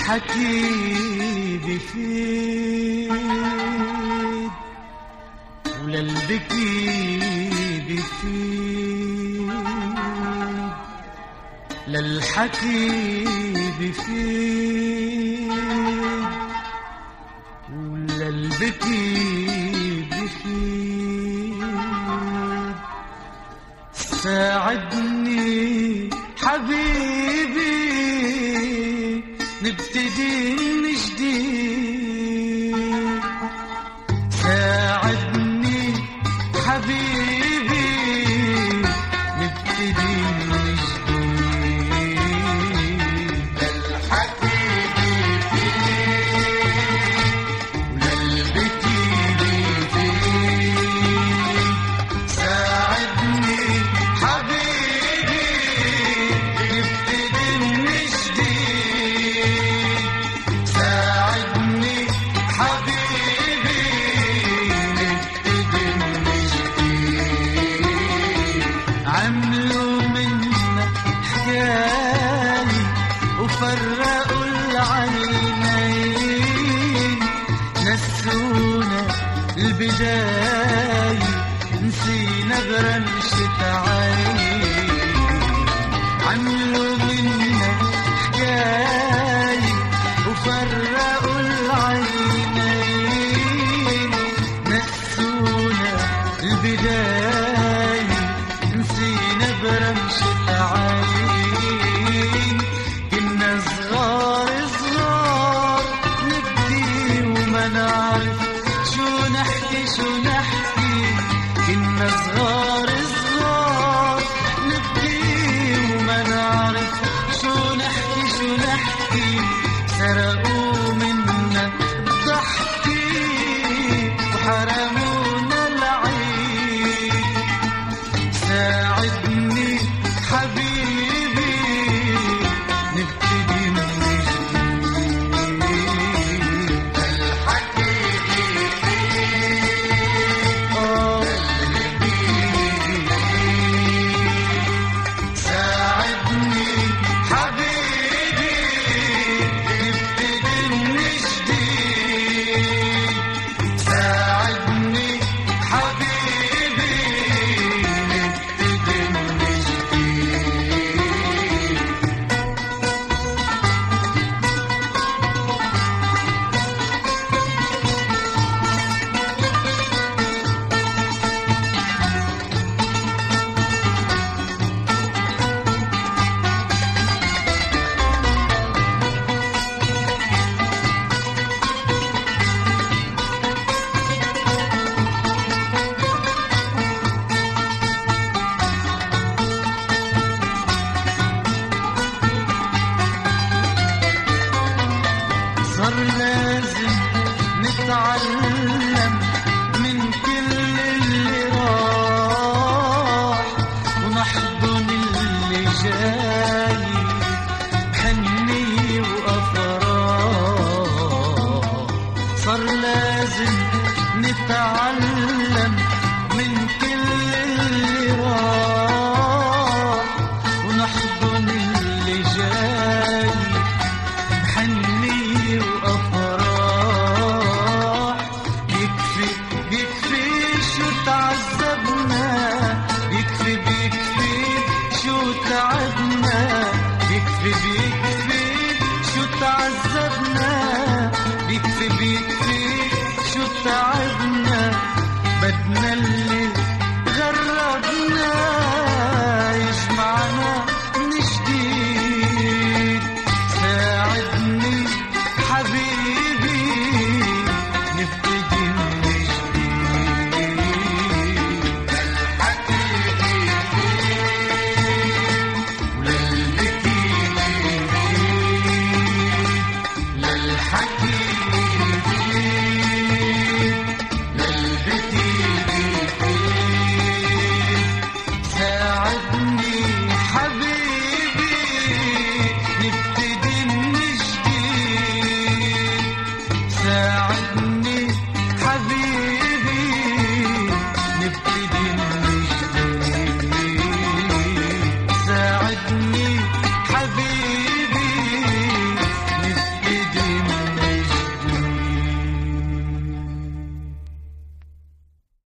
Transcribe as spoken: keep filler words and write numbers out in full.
الحكي بفيد وللبكي بفيد، للحكي بفيد وللبكي بفيد. ساعدني حبيبي نبتدي من جديد، ساعدني حبيبي نبتدي من جديد. للحكي بفيد وللبكي بفيد، ساعدني حبيبي نبتدي من جديد، ساعدني حبيبي نبتدي من جديد. عملوا منا حكاية وفرقوا العينين، نسونا البداية نسينا برمشة عين. عملوا منا حكاية وفرقوا العينين، نسونا البداية نسينا برمشة عين. كنا صغار صغار نبكي وما نعرف شو نحكي شو نحكي، كنا صغار صغار نبكي وما نعرف شو نحكي شو نحكي. سرقوا منا الضحكي وحرمونا العيد، ساعدني حبيبي نبتدي من جديد. الحكي بفيد آه ساعدني حبيبي نبتدي من جديد، ساعدني حبيبي نبتدي من جديد. صار لازم نتعلم من كل اللي راح، ونحضن اللي جاي بحنية وأفراح. صار لازم نتعلم من كل اللي راح، ونحضن اللي جاي بحنية وأفراح. يكفي بيكفي شو تعذبنا، يكفي بيكفي شو تعذبنا،